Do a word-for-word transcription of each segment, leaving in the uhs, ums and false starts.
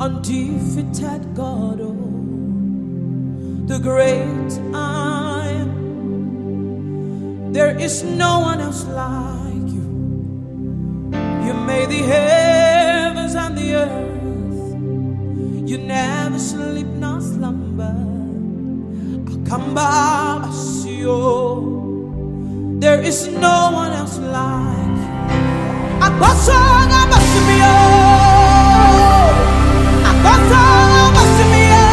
undefeated God, oh, the great I am. There is no one else like you. You made the heavens and the earth. You never sleep nor slumber. Akamba Asio. There is no one else like you. Akosana Basimio. Akosana Basimio.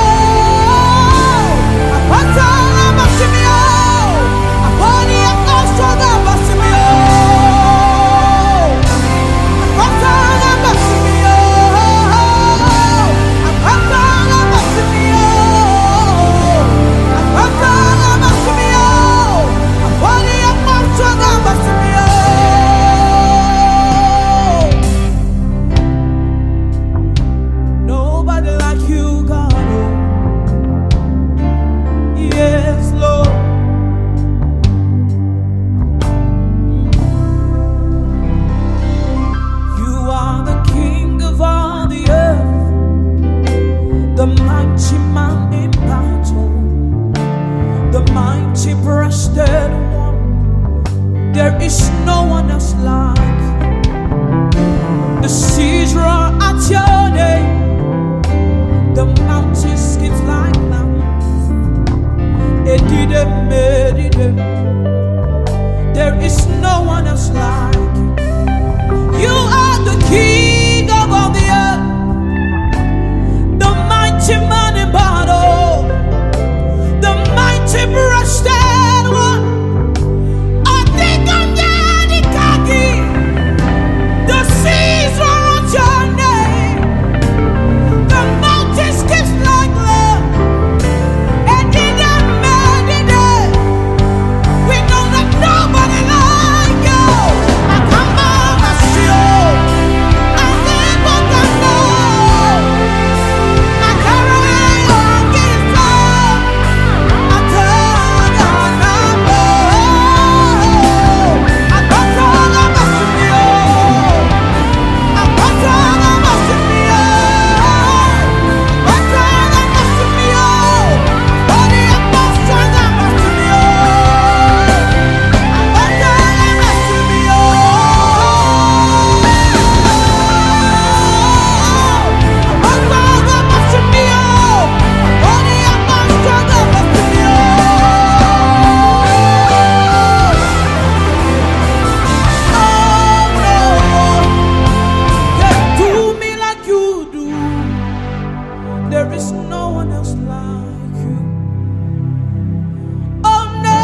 Akosana Basimio. Akoni Akosana Basimio. Akosana Basimio. Akosana Basimio. Akosana Basimio. Akoni Akosana Basimio. Nobody like you, God. Oh. Yes, Lord. You are the King of all the earth, the mighty man in battle, the mighty breasted one. There is no one else like you. The seas roar at your name. The mountains skip like lambs. They did it, made it. There is no one else like you. You are the King of all the earth, the mighty man in battle, the mighty breasted one. I think I'm the Kagi. The seas roar at your name. The mountain skips like love. And in the melody, we know that nobody like you. I come out as you. I live on the Lord. I carry on His love. I turn on the road. I got all of us in you. I got all of us in you. There is no one else like you. Oh, no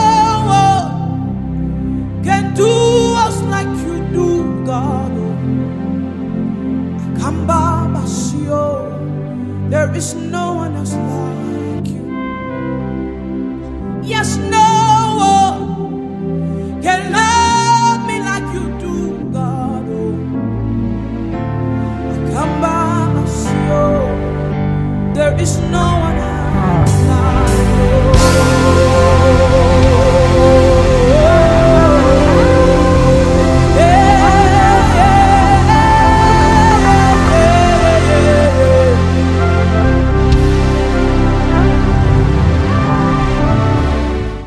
one can do us like you do, God. Akamba Basio. There is no one else like you.